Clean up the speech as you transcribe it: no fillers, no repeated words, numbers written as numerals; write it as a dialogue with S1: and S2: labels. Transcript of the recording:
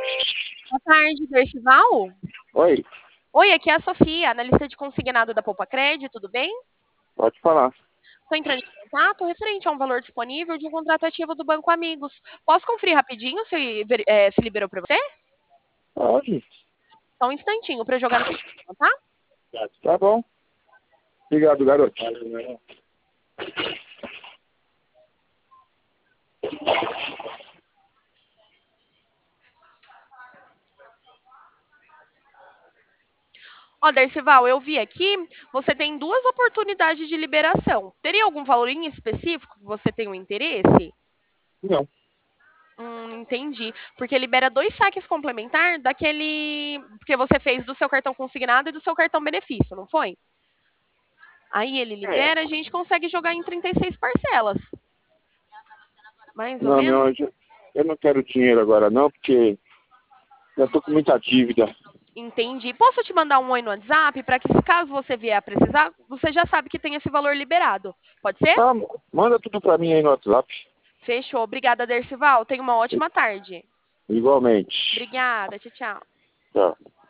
S1: Boa tarde, Dercival.
S2: Oi,
S1: Oi, aqui é a Sofia, analista de consignado da Poupa Cred, tudo bem?
S2: pode falar.
S1: Estou entrando em contato referente a um valor disponível de um contrato ativo do Banco Amigos. Posso conferir rapidinho se liberou para você?
S2: Pode.
S1: Só um instantinho para jogar no sistema, tá?
S2: Tá bom. Obrigado, garoto.
S1: Ó, Dercival, eu vi aqui, você tem duas oportunidades de liberação. Teria algum valor em específico que você tem um interesse?
S2: Não,
S1: Entendi. Porque libera dois saques complementar daquele que você fez do seu cartão consignado e do seu cartão benefício, não foi? Aí ele libera, a gente consegue jogar em 36 parcelas. Mais ou
S2: não, meu
S1: menos.
S2: anjo. Eu não quero dinheiro agora não, porque já tô com muita dívida.
S1: Entendi. Posso te mandar um oi no WhatsApp para que, se caso você vier a precisar, você já sabe que tem esse valor liberado. Pode ser?
S2: Ah, manda tudo pra mim aí no WhatsApp.
S1: Fechou. Obrigada, Dercival. Tenha uma ótima tarde.
S2: Igualmente.
S1: Obrigada. Tchau, tchau.
S2: Tchau.